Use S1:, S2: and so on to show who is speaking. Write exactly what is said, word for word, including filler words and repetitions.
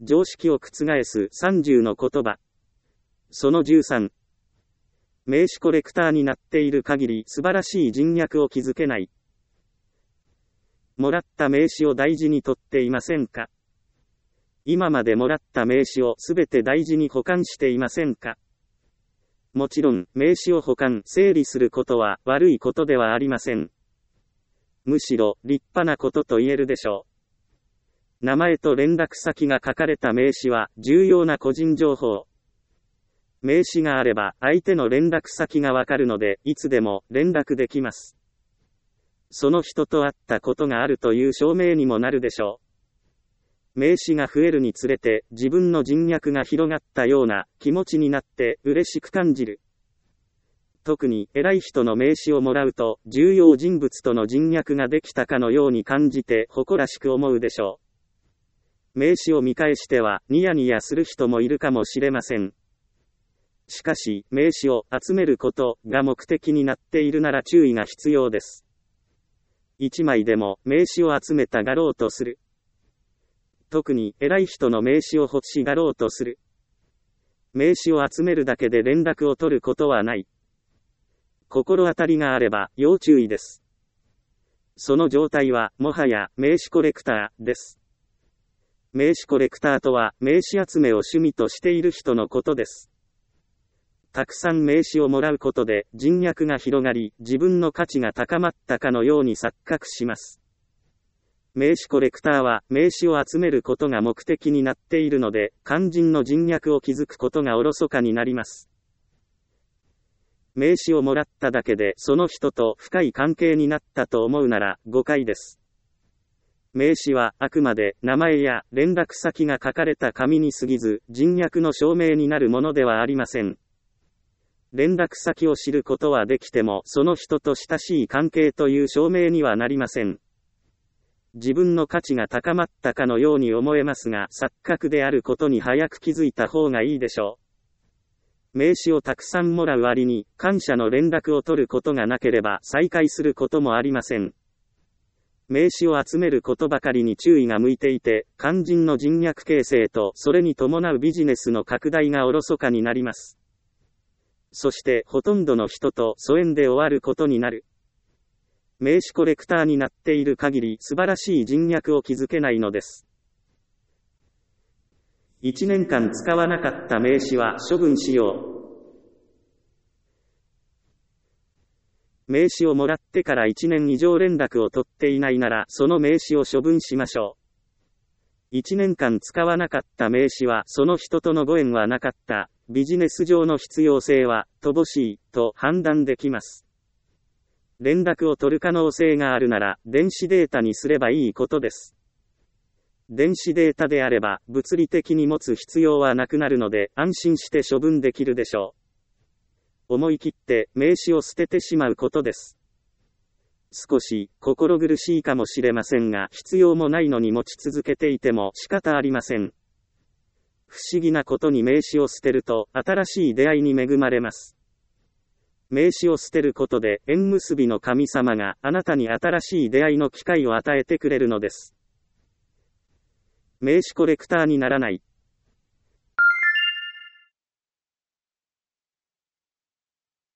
S1: 常識を覆すさんじゅうの言葉。そのじゅうさん。名刺コレクターになっている限り素晴らしい人脈を築けない。もらった名刺を大事に取っていませんか？今までもらった名刺をすべて大事に保管していませんか？もちろん、名刺を保管、整理することは悪いことではありません。むしろ、立派なことと言えるでしょう。名前と連絡先が書かれた名刺は重要な個人情報。名刺があれば相手の連絡先がわかるのでいつでも連絡できます。その人と会ったことがあるという証明にもなるでしょう。名刺が増えるにつれて自分の人脈が広がったような気持ちになって嬉しく感じる。特に偉い人の名刺をもらうと重要人物との人脈ができたかのように感じて誇らしく思うでしょう。名刺を見返してはニヤニヤする人もいるかもしれません。しかし、名刺を集めることが目的になっているなら注意が必要です。一枚でも名刺を集めたがろうとする。特に偉い人の名刺を欲しがろうとする。名刺を集めるだけで連絡を取ることはない。心当たりがあれば要注意です。その状態はもはや名刺コレクターです。名刺コレクターとは名刺集めを趣味としている人のことです。たくさん名刺をもらうことで人脈が広がり、自分の価値が高まったかのように錯覚します。名刺コレクターは名刺を集めることが目的になっているので、肝心の人脈を築くことがおろそかになります。名刺をもらっただけでその人と深い関係になったと思うなら誤解です。名刺はあくまで名前や連絡先が書かれた紙に過ぎず、人脈の証明になるものではありません。連絡先を知ることはできても、その人と親しい関係という証明にはなりません。自分の価値が高まったかのように思えますが、錯覚であることに早く気づいた方がいいでしょう。名刺をたくさんもらう割に、感謝の連絡を取ることがなければ再会することもありません。名刺を集めることばかりに注意が向いていて、肝心の人脈形成とそれに伴うビジネスの拡大がおろそかになります。そしてほとんどの人と疎遠で終わることになる。名刺コレクターになっている限り素晴らしい人脈を築けないのです。いちねんかん使わなかった名刺は処分しよう。名刺をもらってからいちねん以上連絡を取っていないならその名刺を処分しましょう。いちねんかん使わなかった名刺はその人とのご縁はなかった。ビジネス上の必要性は乏しいと判断できます。連絡を取る可能性があるなら電子データにすればいいことです。電子データであれば物理的に持つ必要はなくなるので安心して処分できるでしょう。思い切って名刺を捨ててしまうことです。少し心苦しいかもしれませんが、必要もないのに持ち続けていても仕方ありません。不思議なことに名刺を捨てると新しい出会いに恵まれます。名刺を捨てることで縁結びの神様があなたに新しい出会いの機会を与えてくれるのです。名刺コレクターにならない。